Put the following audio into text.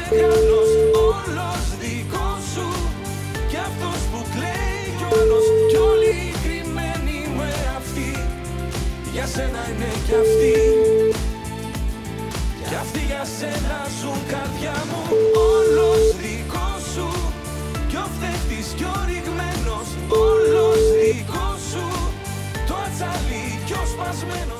μεγάλος, όλος δικός σου. Κι αυτός που κλαίει κι όλος, κι όλοι οι κρυμμένοι μου εαυτοί, για σένα είναι κι αυτοί. Κι αυτοί για σένα ζουν, καρδιά μου, όλος δικός σου. Κι ο φταίχτης κι ο ρηγμένος, όλος δικός σου. Το ατσαλί κι ο σπασμένος.